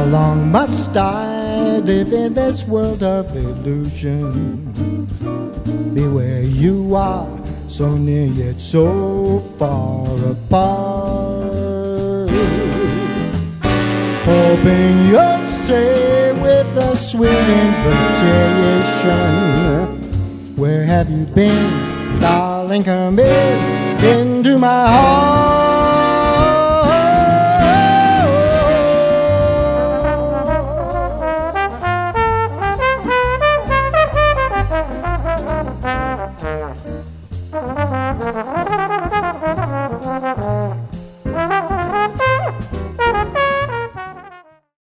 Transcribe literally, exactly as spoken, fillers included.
How long must I live in this world of illusion? Be where you are, so near yet so far apart. Hoping you'll say with a sweet invitation, where have you been, darling? Come in into my heart.